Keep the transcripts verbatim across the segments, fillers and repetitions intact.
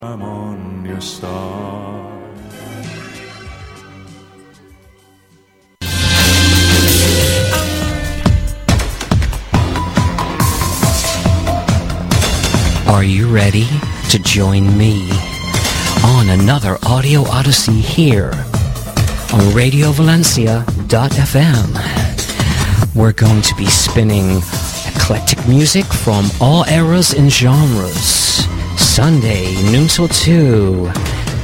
I'm on your star. Are you ready to join me on another audio odyssey here on radio valencia dot f m? We're going to be spinning eclectic music from all eras and genres. Sunday, noon till two.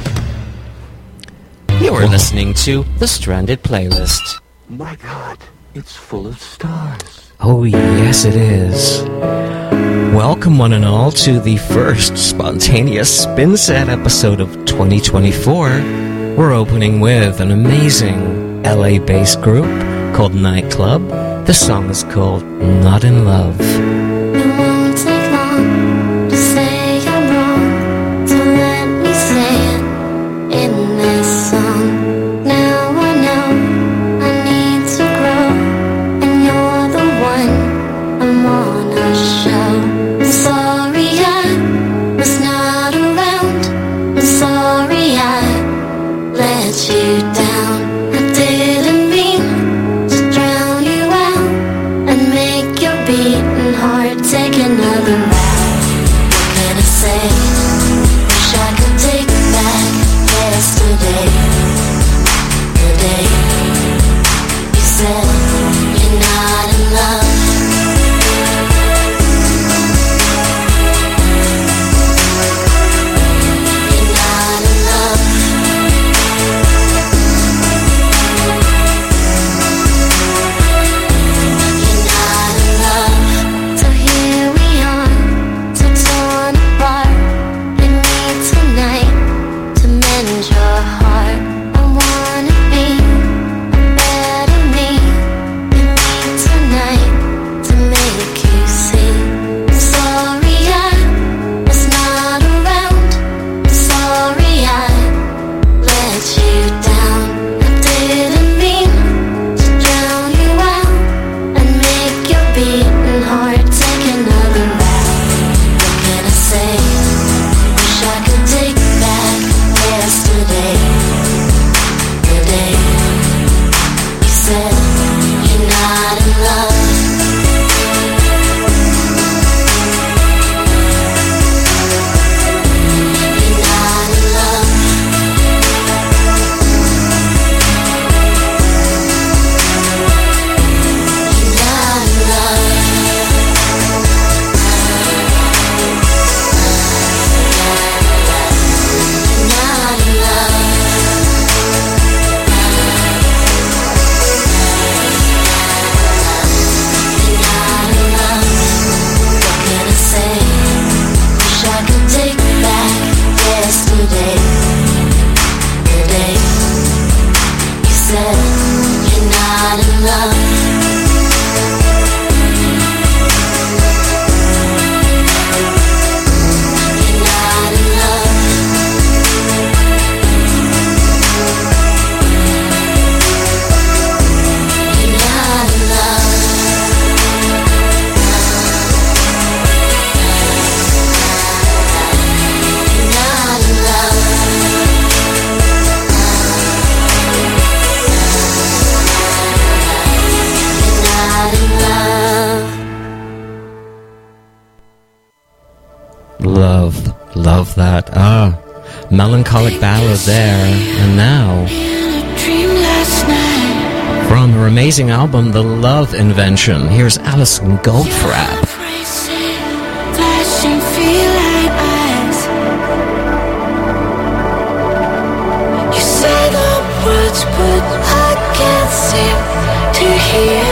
You're listening to the Stranded Playlist. My God, it's full of stars. Oh, yes, it is. Welcome, one and all, to the first spontaneous spin set episode of twenty twenty-four. We're opening with an amazing L A-based group called Nightclub. The song is called Not in Love. It won't take long to say I'm wrong, so let me say it in this song. Now I know I need to grow, and you're the one I wanna show. I'm sorry I was not around, I'm sorry I let you down. I didn't mean to drown you out and make your beating heart take another route. What can I say? Wish I could take back yesterday, the day you said you're not in love. You're not in love. You're not in love. So here we are, so torn apart. I need tonight to mend your heart. I wanna be a better me. I need tonight to make you see. I'm sorry I was not around. I'm sorry I let you down. I didn't mean to drown you out and make your beating heart take another route. What can I say? Wish I could take back yesterday, the day you said you're not in love. You're not in love. You're not in love. You're not in love. You're not in love. What can I say? Wish I could take back yesterday, the day you said you're not in love. You're not in love. You're not in love. You're not in love. You're not in love. Love, love that. Ah, melancholic ballad there. And now, In a dream last night, from her amazing album, The Love Invention, here's Alison Goldfrapp. racing, flashing feline eyes. You say the words, but I can't seem to hear.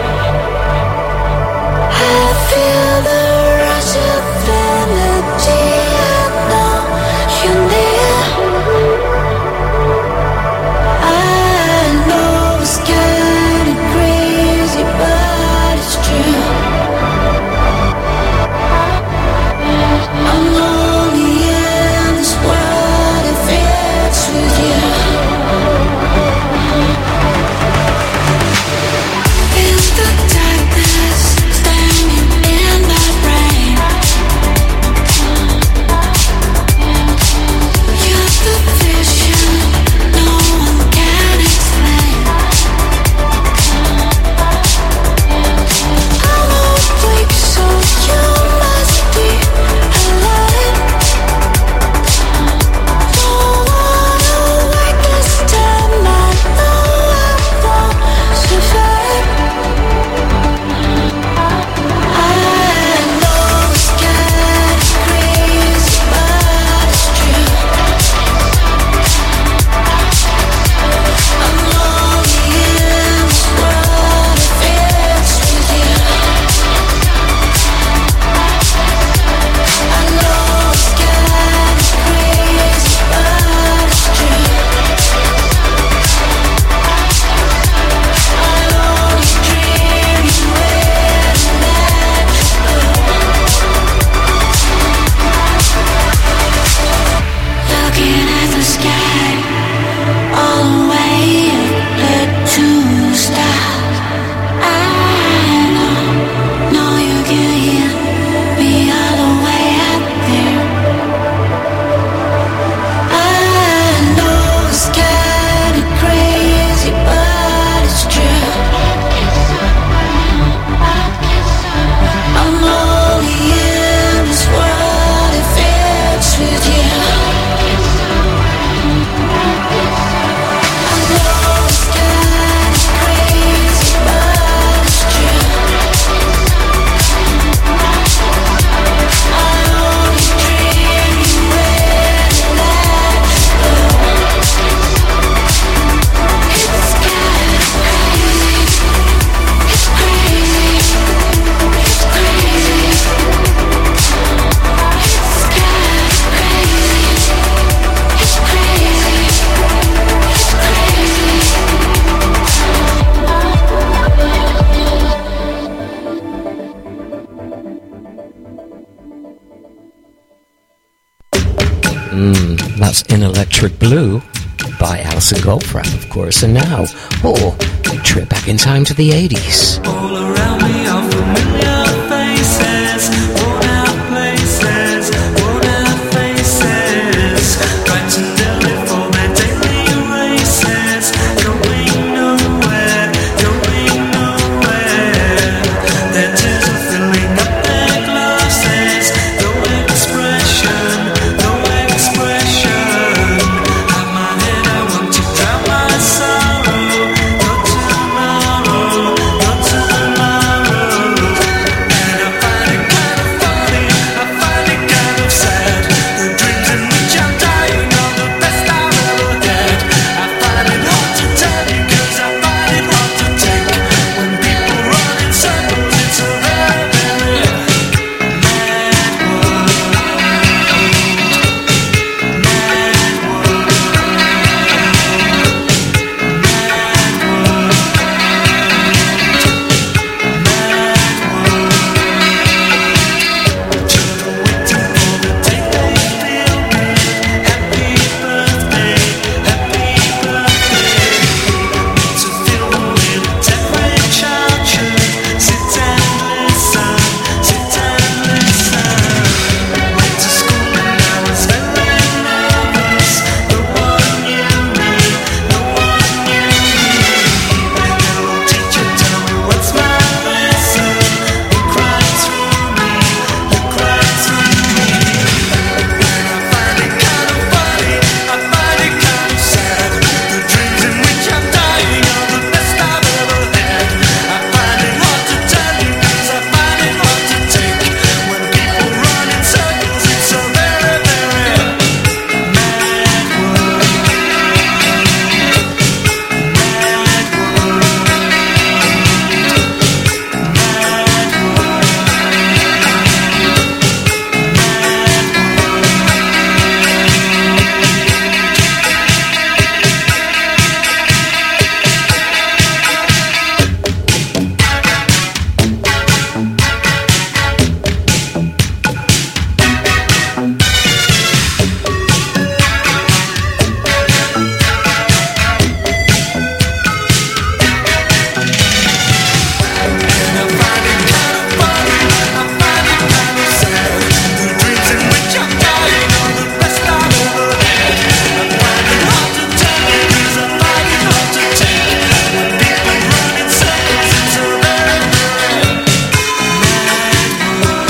I feel the rush of energy. I know you're near. I know it's getting crazy, but it's true. Mm, that's In Electric Blue by Alison Goldfrapp, of course. And now, oh, trip back in time to the eighties. All around me are familiar faces, worn out places, worn out faces, frightened early for their daily races, going nowhere, going nowhere. Their tears are filling up their glasses, no expression, no expression. Out my head I want to drown my sorrow, no tomorrow, no tomorrow. And I find it kind of funny, I find it kind of sad, the dreams in which I'm dying are the best I've ever had. I find it hard to tell you 'cause I find it hard to take. When people run in circles it's a very, very mad world. Mad world. Children waiting for the day they feel good. Happy birthday, happy birthday. To feel the way that every child should. Sit and listen, sit and listen. Went to school and I was very nervous. No one knew me, no one knew me. Hello teacher, tell me what's my lesson. You cried through me, you cried through me. And I find it kind of funny, I find it kind of sad, the dreams in which I'm dying are the best I've ever had. I find it hard to tell you 'cause I find it hard to take. When people run in circles it's a very, very mad world. Mad world. Mad And I find it kind of funny, I find it kind of sad, the dreams in which I'm dying are the best I've ever had. I find it hard to tell you 'cause I find it hard to take. When people run in circles it's a very, very mad world.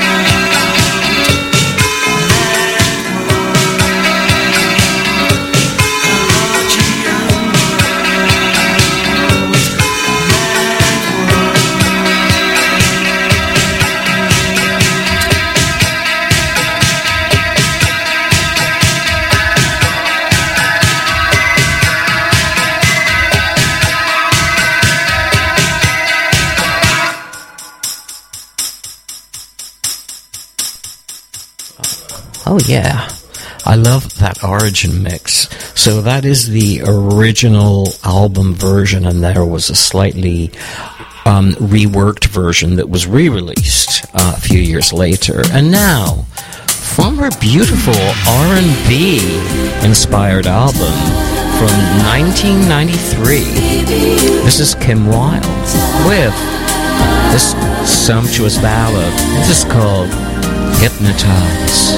Oh, yeah. I love that origin mix. So that is the original album version, and there was a slightly um, reworked version that was re-released uh, a few years later. And now, from her beautiful R and B inspired album from nineteen ninety-three, this is Kim Wilde with this sumptuous ballad. This is called Hypnotize.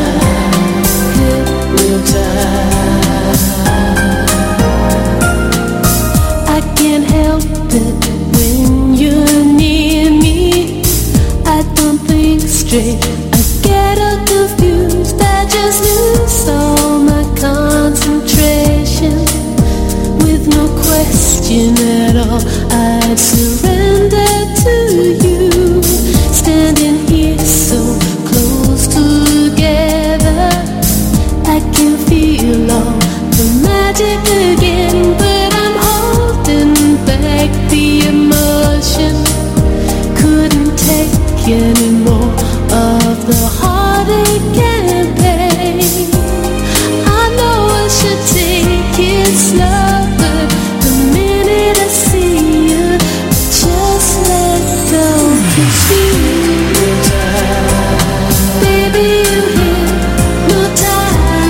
I can't help it when you're near me. I don't think straight, I get all confused. I just lose all my concentration. With no question at all, I'd surrender to you. Standing here so close together, I can feel all the magic again, but I'm holding back the emotion. Couldn't take any more of the heartache and pain. I know I should take it slow, but the minute I see you, just let go. 'Cause you, baby, you hypnotize.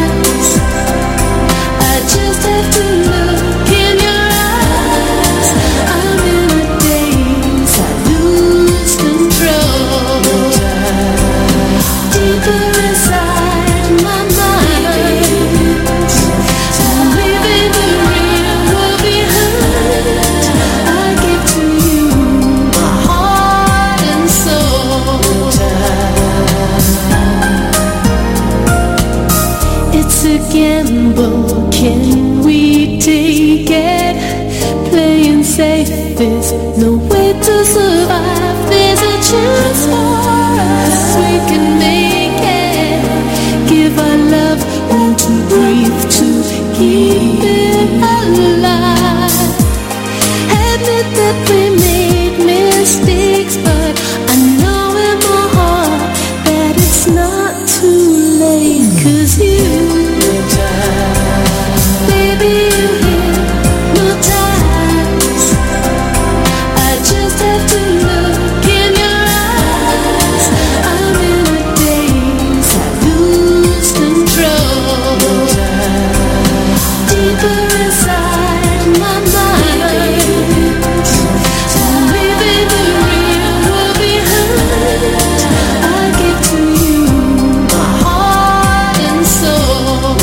It's a gamble, can we take it? Playing safe, there's no way to survive. There's a chance for us, we can make it. Give our love room to breathe, to keep it alive. Admit that we made mistakes, but I know in my heart that it's not too late. 'Cause you, baby, you hypnotize. I just have to look in your eyes. I'm in a daze, I lose control. Deeper inside my mind, leaving the real world behind. I give to you my heart and soul.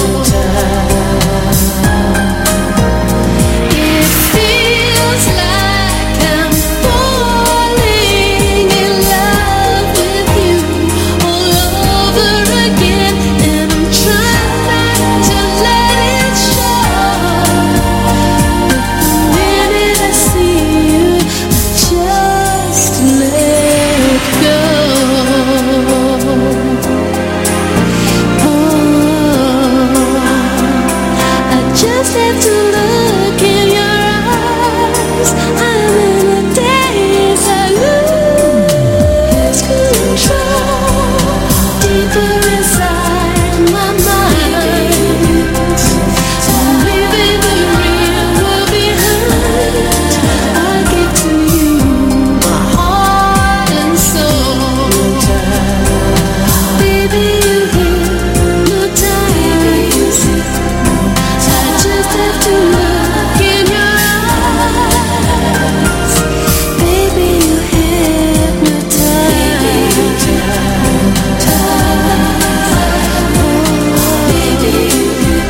It feels like I'm falling in love with you all over again, and I'm trying not to let it show. But the minute I see you, I just let go. Oh, I just have to look in your eyes. I'm in a daze, I lose control. Deeper inside my mind, leaving the real world behind. I give to you my heart and soul. Baby, you hypnotize. I just have to look in your eyes. Baby, you hypnotize. Baby, you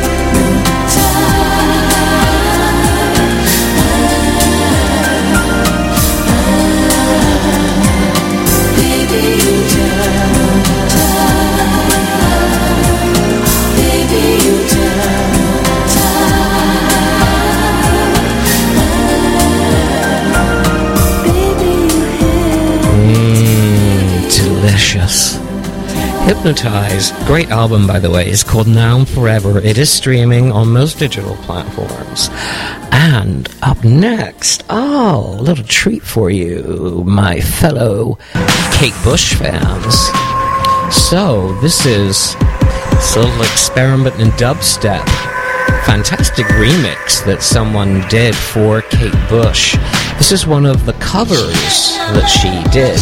Mmm, delicious. Hypnotize, great album by the way, is called Now and Forever. It is streaming on most digital platforms. And up next, oh, a little treat for you, my fellow Kate Bush fans. So, this is this little experiment in dubstep. Fantastic remix that someone did for Kate Bush. This is one of the covers that she did.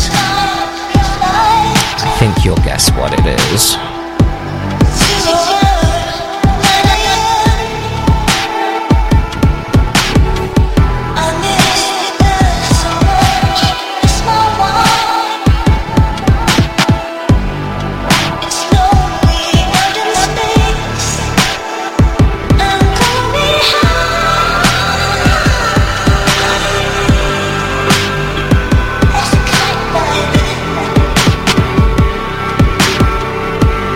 I think you'll guess what it is. Thank you.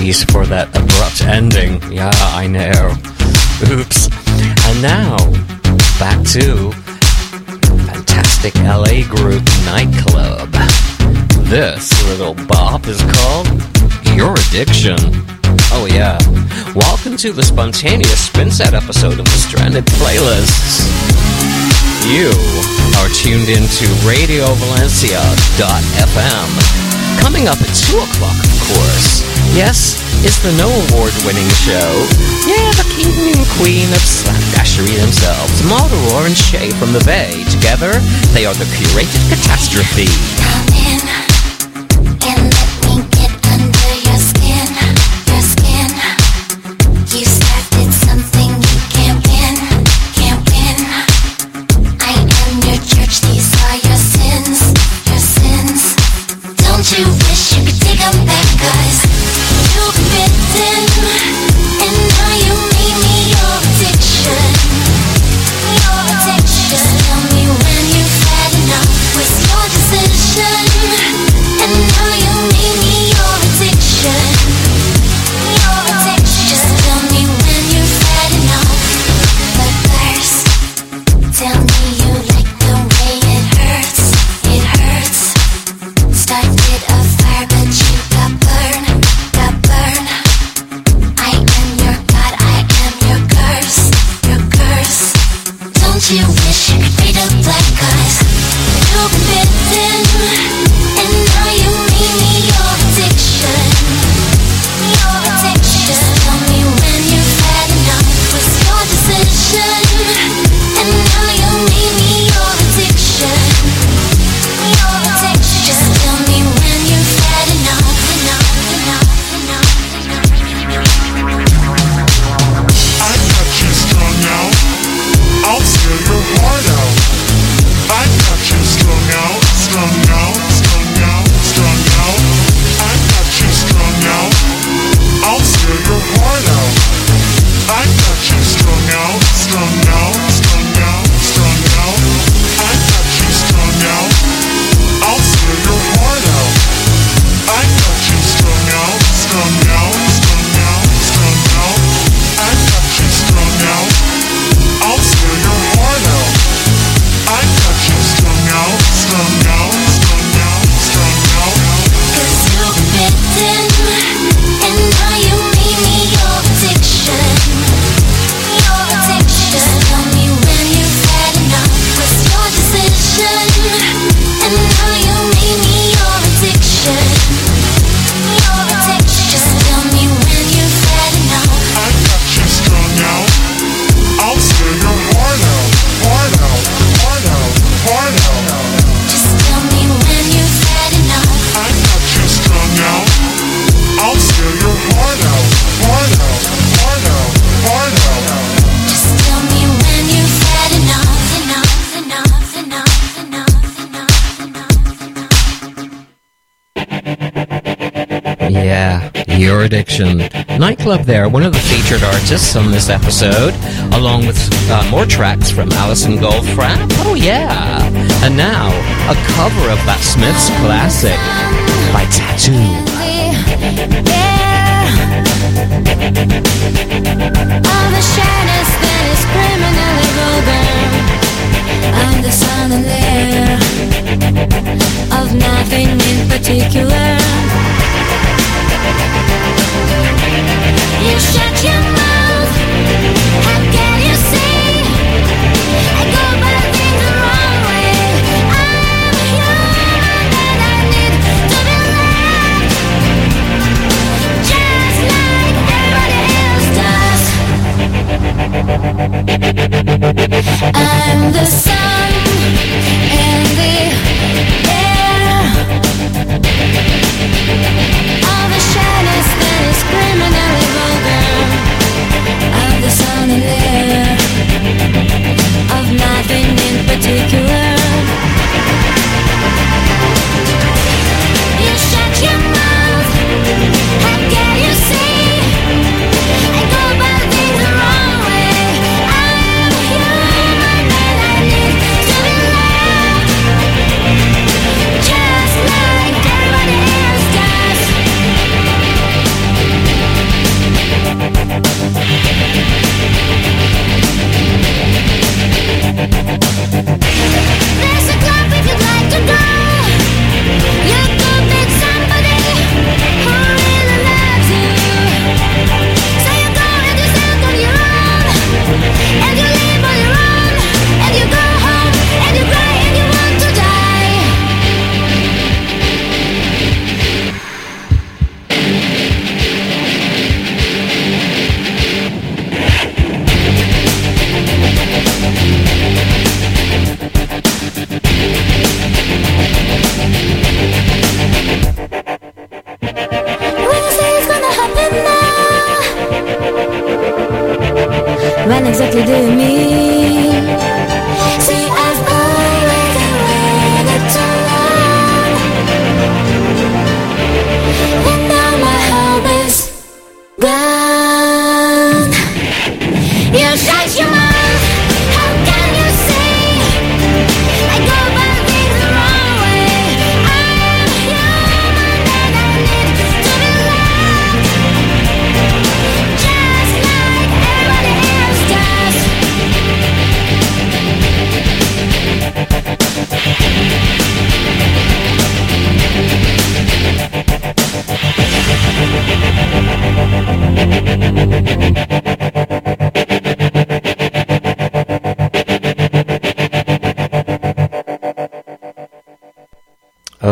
Apologies for that abrupt ending. Yeah, I know. Oops. And now, back to fantastic L A group Nightclub. This little bop is called Your Addiction. Oh yeah. Welcome to the spontaneous spin set episode of the Stranded Playlists. You are tuned into radio valencia dot f m. Coming up at two o'clock, of course. Yes, it's the no award-winning show. Yeah, the king and queen of slapdashery themselves, Maldoror and Shay from the Bay. Together, they are the curated catastrophe. Come in and let me get under your skin, your skin. You started something you can't win, can't win. I am your church, these are your sins, your sins. Don't you wish you could take them back, cause you've been bitten, and now you made me your addiction, your addiction. Just tell me when you've had enough, what's your decision? And now you made me your addiction, your addiction. Just tell me when you've had enough. But first, tell me you like the way it hurts, it hurts. Started a fire but you got burned, got burned. I am your god, I am your curse, your curse. Don't you wish you could be the black cause you've been bitten, and now you made me your addiction, your addiction. Just tell me when you've had enough, what's your decision? And now you made me your addiction, your addiction. Just tell me when you've had enough, enough, enough, enough, enough. I got you strung out. I'll steal your heart out. I got you strung out, strung out, strung out, strung out. I got you strung out. I'll steal your heart out. I got you strung out, strung out, strung out, strung out. I got you strung out. I'll steal your heart out. I got you strung out, strung out, strung out, strung out. I got you strung out. I'll steal your heart out. I got you strung out, strung out, strung out, strung out. Cause you've been bitten, and now you made me your addiction, your addiction. Just tell me when you've had enough, what's your decision? And now you made me your addiction, your addiction. Just tell me when you've had enough. I got you strung out. I'll steal your heart out, heart out, heart out, heart out. Just tell me when you've had enough. I got you strung out. I'll steal your heart out, heart out, heart out, heart out. Just tell me when you've had enough, enough, enough, enough, enough, enough, enough. Yeah, Your Addiction. Nightclub there, one of the featured artists on this episode, along with uh, more tracks from Alison Goldfrapp. Oh yeah! And now, a cover of that Smiths classic by Tattoo. All the shyness that is criminally vulgar, I'm the son and heir of nothing in particular. You shut your mouth, how can you see? I go by things the wrong way. I'm human and I need to be loved, just like everybody else does. I'm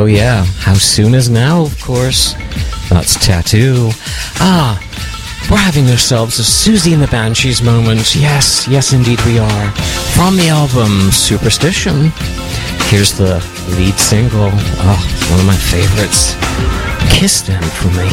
Oh yeah, how soon is now, of course. That's Tattoo. Ah, we're having ourselves a Susie and the Banshees moment. Yes, yes indeed we are. From the album Superstition, here's the lead single. Oh, it's one of my favorites. Kiss Them For Me.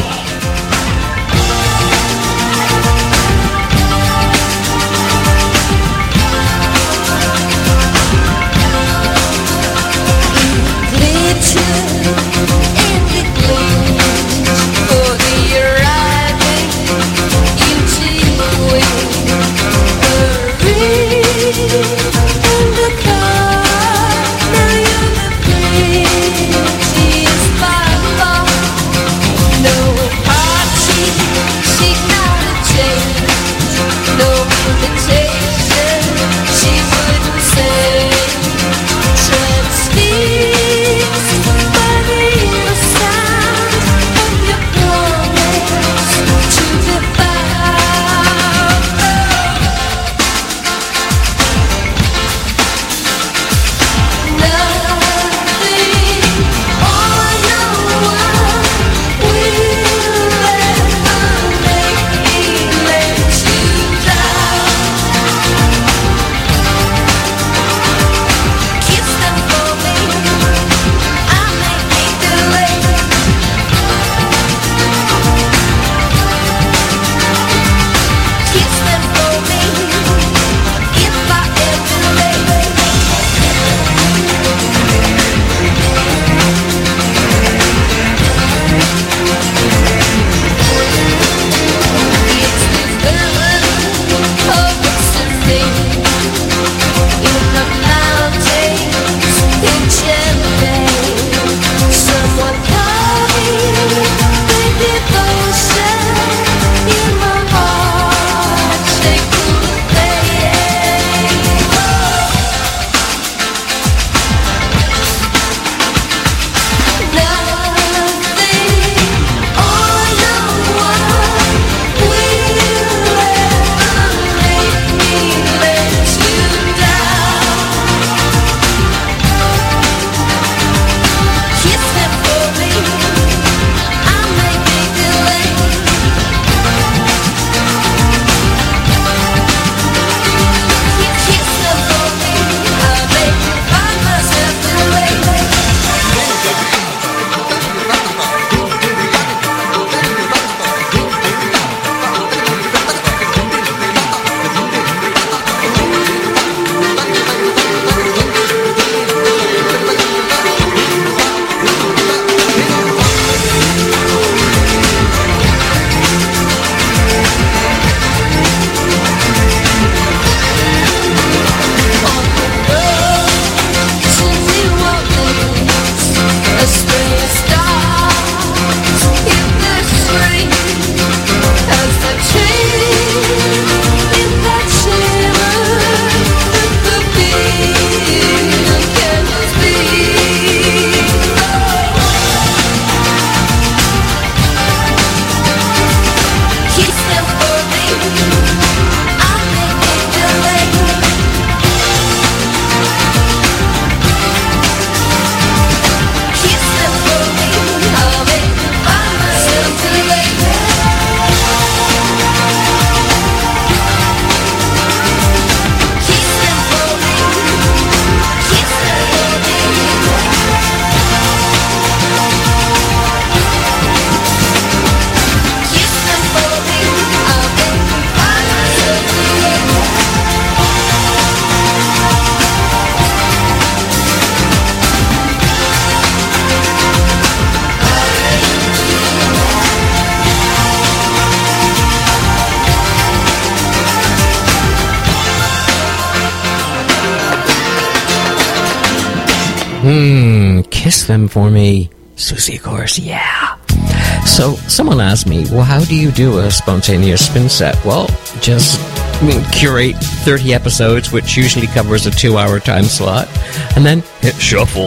Hmm, Kiss Them For Me. Susie, of course, yeah. So, someone asked me, well, how do you do a spontaneous spin set? Well, just I mean, curate thirty episodes, which usually covers a two-hour time slot, and then hit shuffle.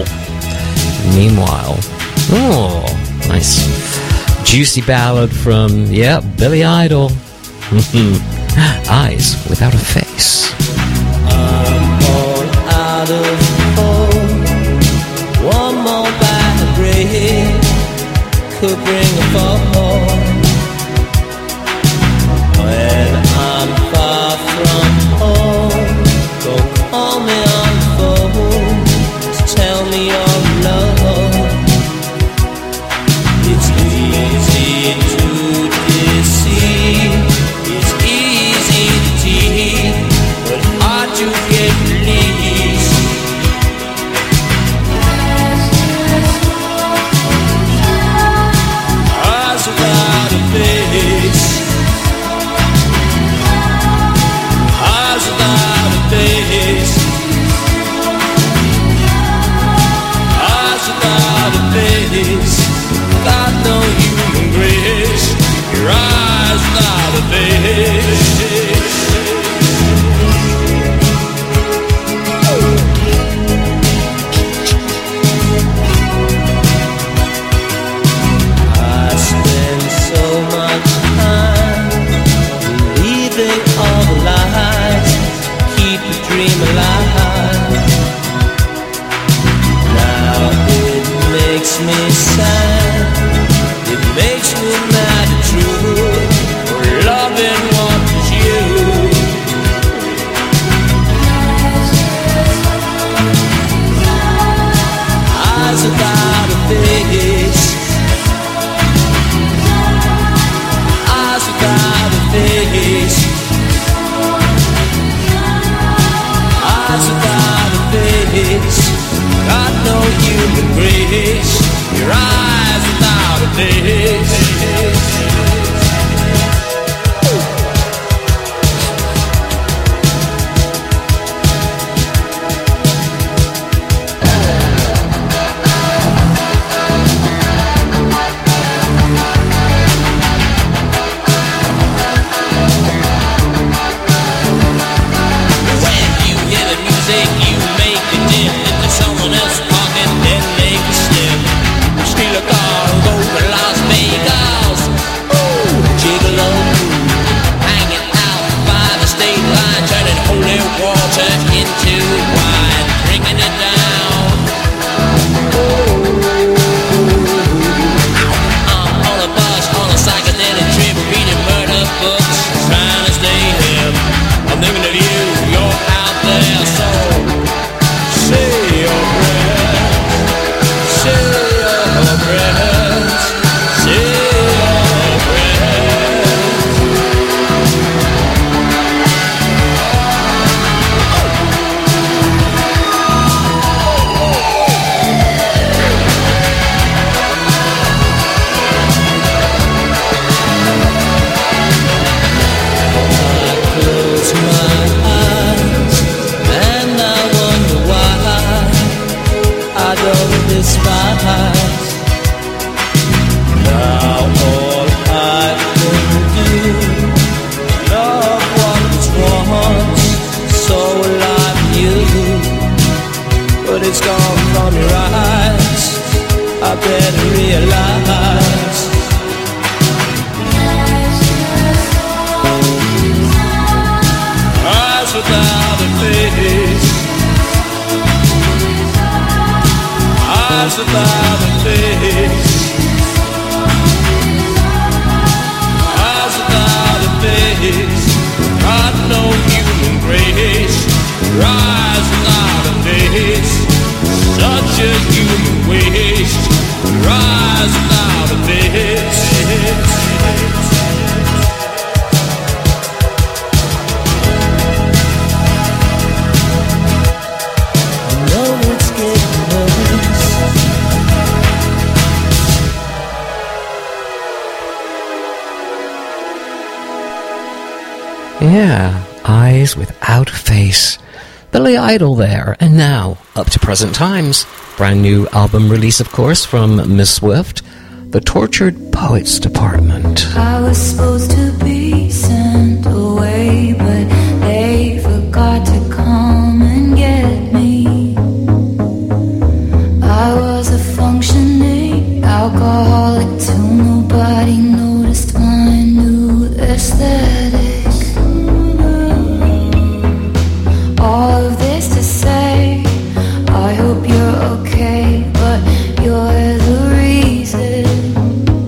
Meanwhile, oh, nice. Juicy ballad from, yeah, Billy Idol. Eyes Without a Face. I'm all out of hope. One more bad break. could bring a fall. When I'm far from home, don't call me on the phone to tell me you're alone. It's easy to deceive, it's easy to tease, but hard to get released. Eyes without a face, eyes without a face, eyes without a face. Got no human grace. Your eyes without a face. I spend so much time believing all the lies, keep the dream alive. Now it makes me sad, it makes me mad and true, for loving what was you. Eyes without a face, eyes without a face, eyes without a face. Got no human grace. Your eyes without a face. When you hear the music, you make a dip into someone else's pocket, then make a step. Steal a car and go to Las Vegas. Ooh, gigolo, hanging out by the state line, turning holy water into wine, drinking it down. I'm on a bus, on a psychedelic trip, reading murder books, trying to stay hip. I'm thinking of you, you're out there, so say your prayers, say your prayers, say your prayers. I close my eyes and I wonder why I don't despise. Now all I can do, love what was once so like you, but it's gone from your eyes. I better realize. Eyes without a face, eyes without a face, eyes without a face. Got no human grace. Eyes without a face, such a human waste. Eyes without a face. Yeah, Eyes Without a Face. Billy Idol there. And now, up to present times. Brand new album release, of course, from Miss Swift, The Tortured Poets Department. I was supposed to be sent away, but they forgot to come and get me. I was a functioning alcoholic till nobody noticed my new aesthetic. All of this to say, I hope you're okay, but you're the reason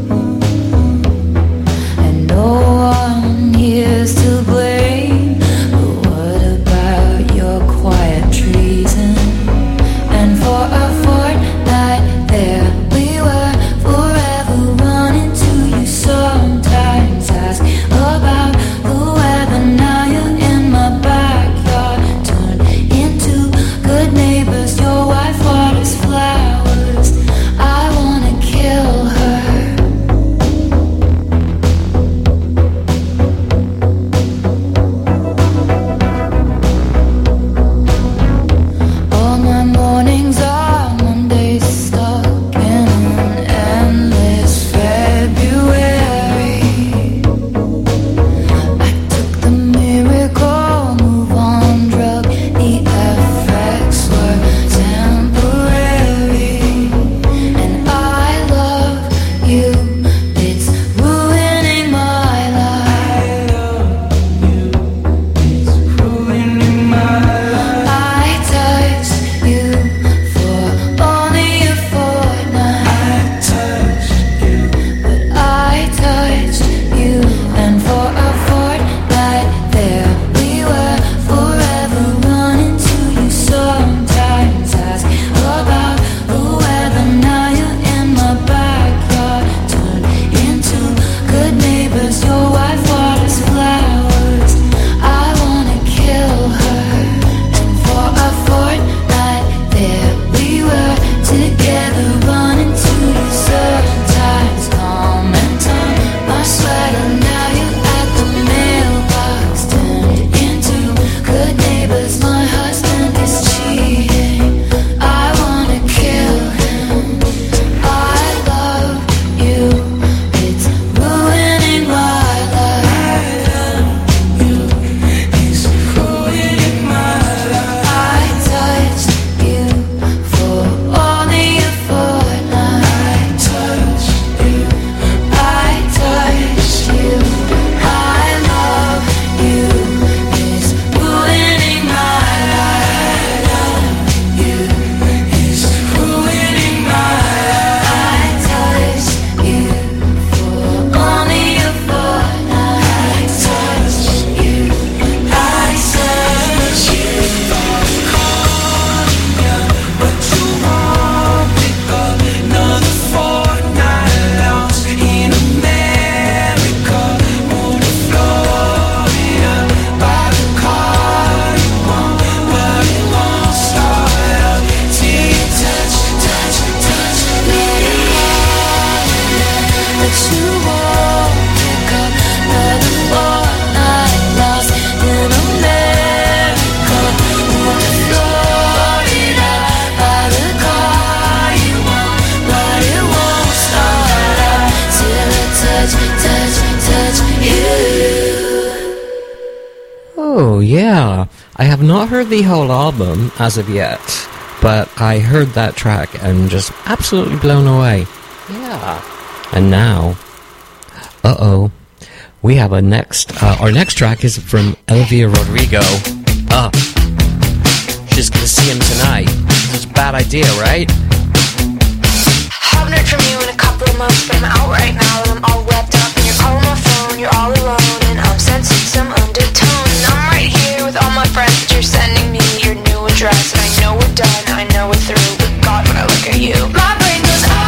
Oh, yeah. I have not heard the whole album as of yet, but I heard that track and just absolutely blown away. Yeah. And now, uh-oh, we have a next, uh, our next track is from Olivia Rodrigo. Uh, she's gonna see him tonight. It's a bad idea, right? Haven't heard from you in a couple of months, but I'm out right now and I'm all wrapped up. And you're calling my phone, you're all alone, and I'm sensing some undertone. And I'm right here with all my friends, but you're sending me your new address. And I know we're done, I know we're through, but God, when I look at you, my brain goes, oh.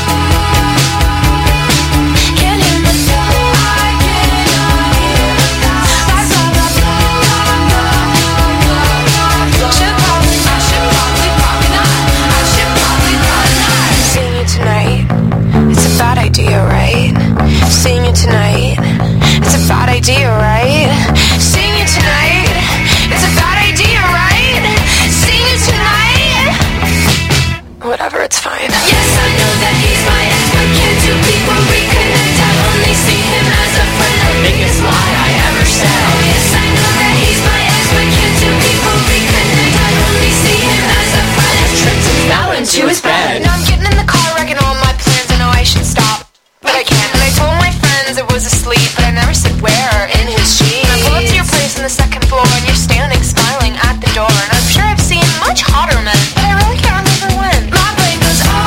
Can't hear myself, I cannot hear myself. Blah, blah, blah, blah. Should probably, I should probably, probably not. I should probably, probably not. Seeing you tonight, it's a bad idea, right? Seeing you tonight, it's a bad idea, right? Seeing you tonight, it's a bad idea, right? Seeing you tonight, whatever, it's fine. Yes, I know that he's my ex, but can't two people reconnect? I only see him as a friend, the biggest lie I ever said. Oh, yes, I know that he's my ex, but can't two people reconnect? I only see him as a friend, has tripped and fell into his bed. Now I'm getting in the car, wrecking all my plans. I know I should stop, but I can't. And I told my friends it was asleep, but I never said where in his sheets. And I pull up to your place on the second floor, and you're standing smiling at the door. And I'm sure I've seen much hotter men, but I really can't remember when. My brain goes, oh.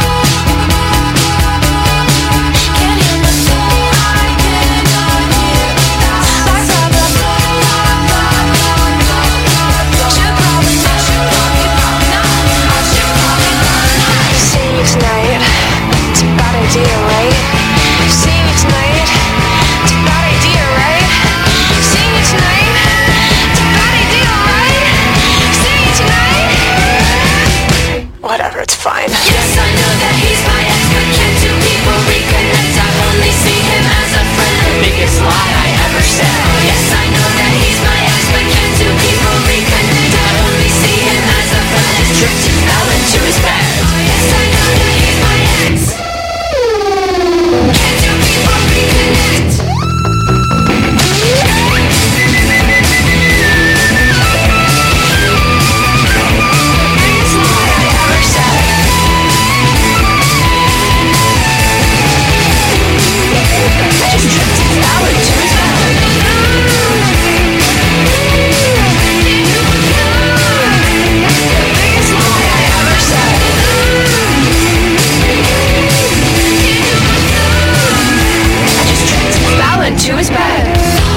Can't hear myself, I cannot hear myself. Blah, blah, blah, blah. Should probably, I should probably, probably not. I should probably, probably not. Seeing you tonight, it's a bad idea, right? Seeing you tonight, it's a bad idea, right? Seeing you tonight, it's a bad idea, right? Seeing you tonight, whatever, it's fine. Yes, I know that he's my ex, but can't two people reconnect? I only see him as a friend, the biggest lie I ever said. Oh, yes, I know that he's my ex, but can't two people reconnect? I only see him as a friend, has tripped and fell into his bed. Oh, yes, I know that he's my ex. Can't two people reconnect? Biggest lie I ever said. I just tripped and fell into his bed. Biggest lie I ever said. I just tripped and fell into his bed.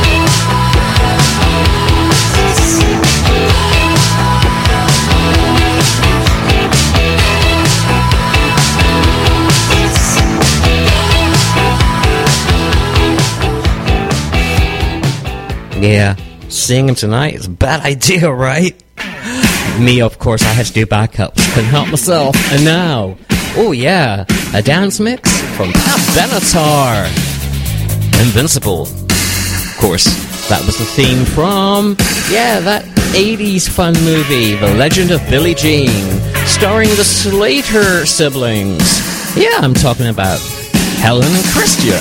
Yeah, seeing him tonight is a bad idea, right? Me, of course, I had to do backups. Couldn't help myself. And now, oh yeah, a dance mix from Pat Benatar. Invincible. Of course, that was the theme from, yeah, that eighties fun movie, The Legend of Billie Jean, starring the Slater siblings. Yeah, I'm talking about Helen and Christian.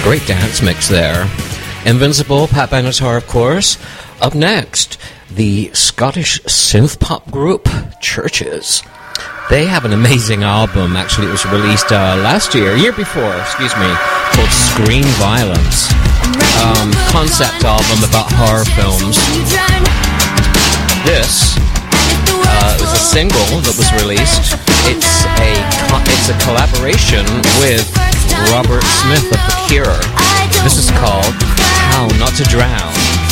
Great dance mix there. Invincible, Pat Benatar, of course. Up next, the Scottish synth pop group Churches. They have an amazing album. Actually, it was released uh, last year, year before, excuse me, called Screen Violence. Um, concept album about horror films. This uh, was a single that was released. It's a co- it's a collaboration with Robert Smith of The Cure. This is called How Not to Drown.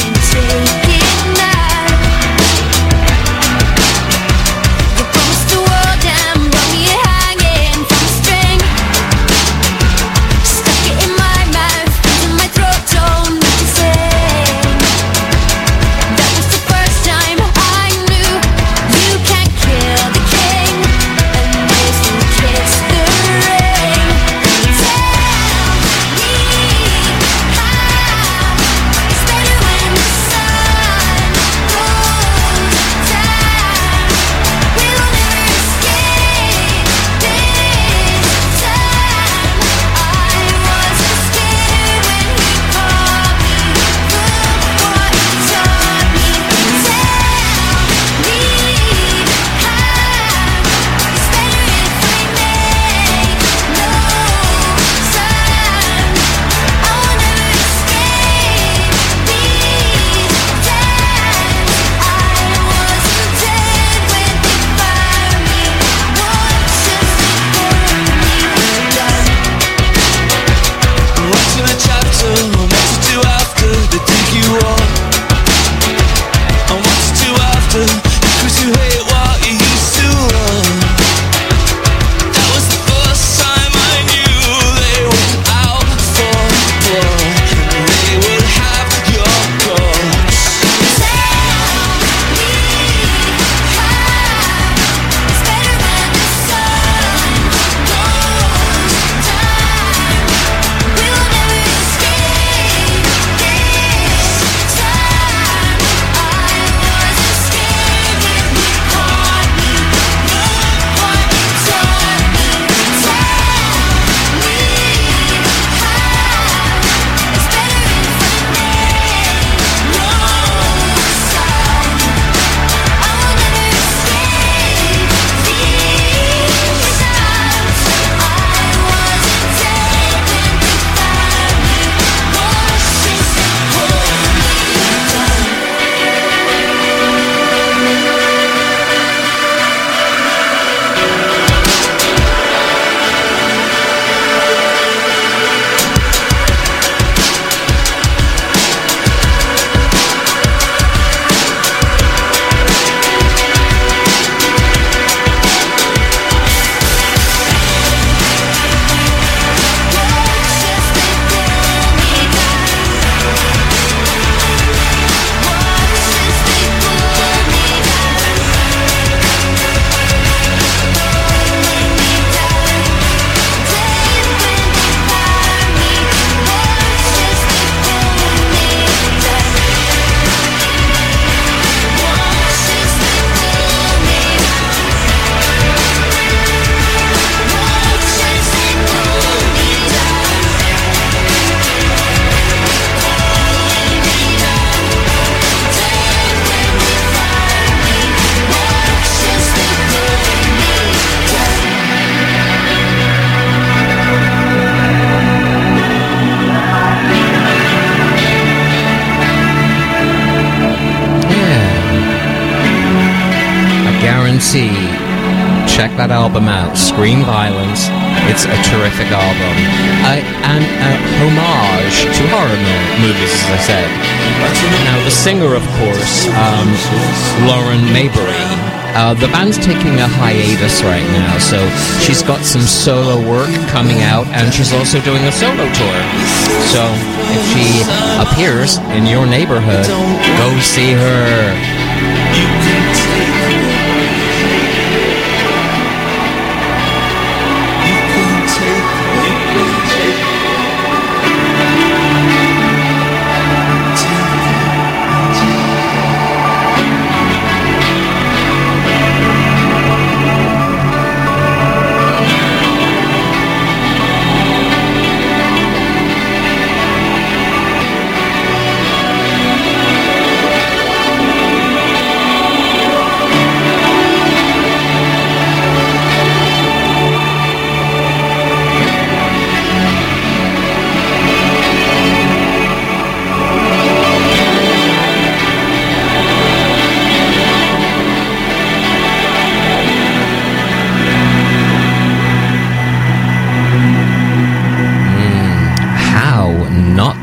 Check that album out, Screen Violence. It's a terrific album. Uh, and a homage to horror mo- movies, as I said. Now, the singer, of course, um, Lauren Mayberry, uh, the band's taking a hiatus right now, so she's got some solo work coming out, and she's also doing a solo tour. So, if she appears in your neighborhood, go see her.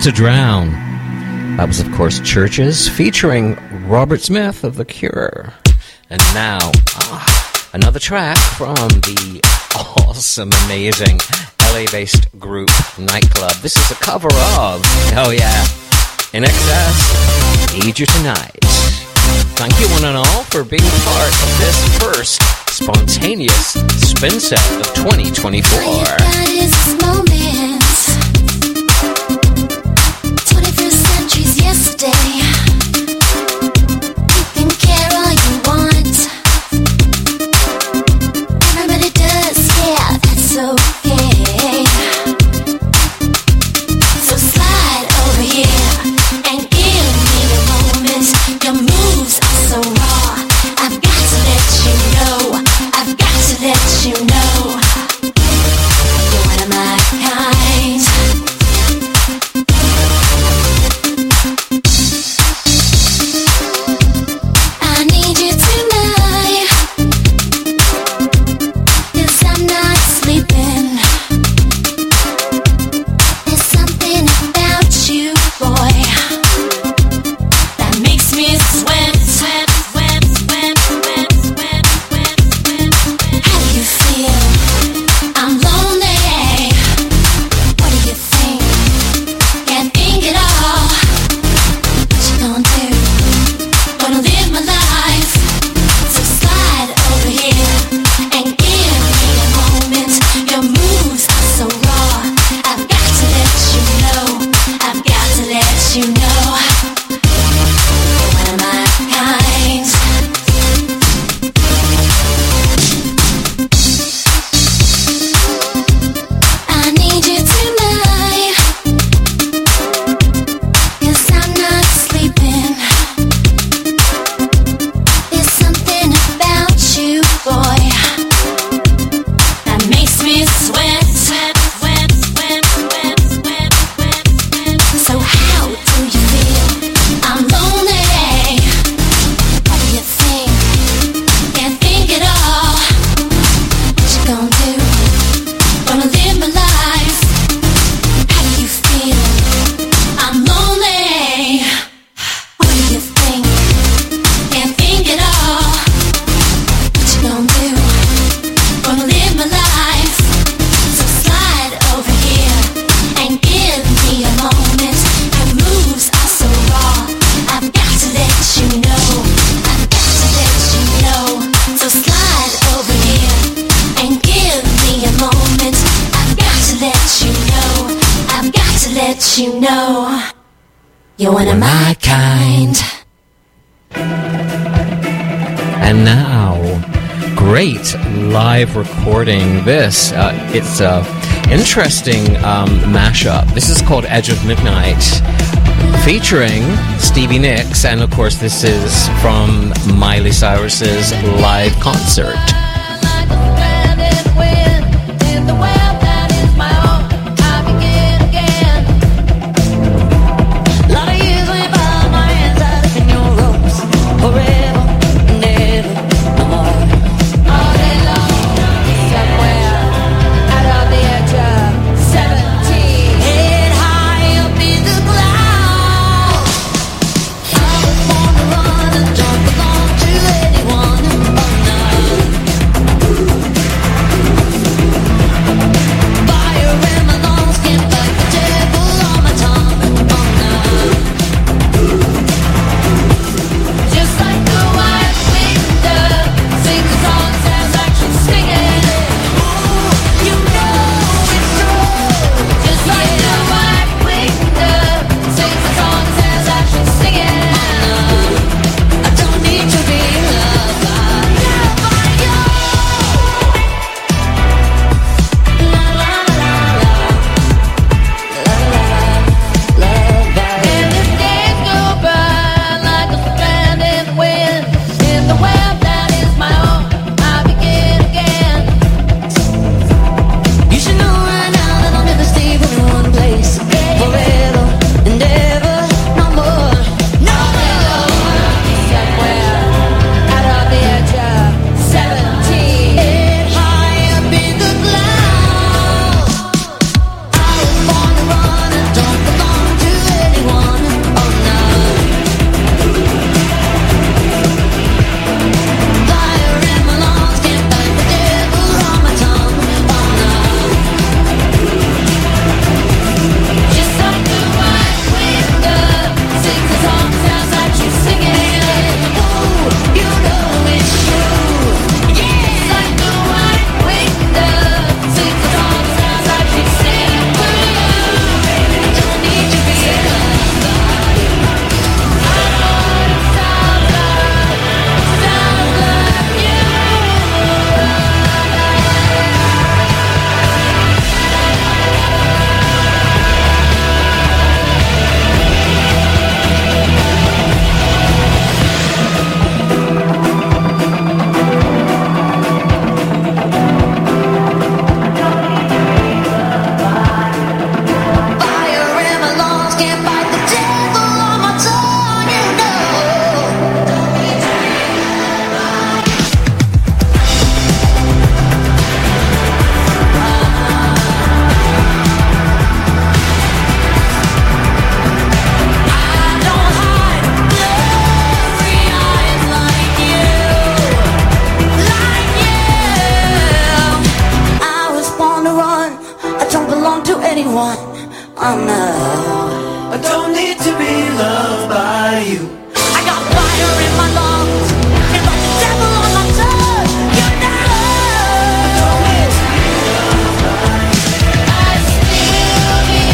to Drown. That was, of course, Churches, featuring Robert Smith of The Cure. And now, ah, another track from the awesome, amazing L A-based group Nightclub. This is a cover of, oh yeah, In Excess, Need You Tonight. Thank you one and all for being part of this first spontaneous spin set of twenty twenty-four. All you got is this moment. twenty-first century's yesterday. You can care all you want. Everybody does, yeah, that's okay. So slide over here and give me a moment. Your moves are so raw. I've got to let you know. I've got to let you know. You're one of my kind. I need you tonight. 'Cause I'm not sleeping. There's something about you, boy, that makes me sweat, sweat, sweat, sweat, sweat, sweat, sweat, sweat. How do you feel? I'm lonely. What do you think? Can't think at all. What you gonna do? Gonna live my life. So slide over here and give me a moment. Your moves are so raw. I've got to let you know. I've got to let you know. You're one of my kind. I need you tonight. 'Cause I'm not sleeping. There's something about you, boy, that makes me sweat, sweat, sweat, sweat, sweat, sweat, sweat, sweat. So how do you feel? I'm lonely. What do you think? Can't think at all. What you gonna do? Gonna live my life. How do you feel? I'm lonely. What do you think? Can't think at all. What you gonna do? Gonna live my life. So slide over here and give me a moment. Your moves are so raw. I've got to let you know. I've got to let you know. So slide over here and give me a moment. I've got to let you know. I've got to let you know. You're one of my kind. And now, great live recording. This, uh, it's a interesting um, mashup. This is called Edge of Midnight, featuring Stevie Nicks, and of course this is from Miley Cyrus's live concert. Run and jump along to anyone. Oh no. oh no. I don't need to be loved by you. I got fire in my lungs.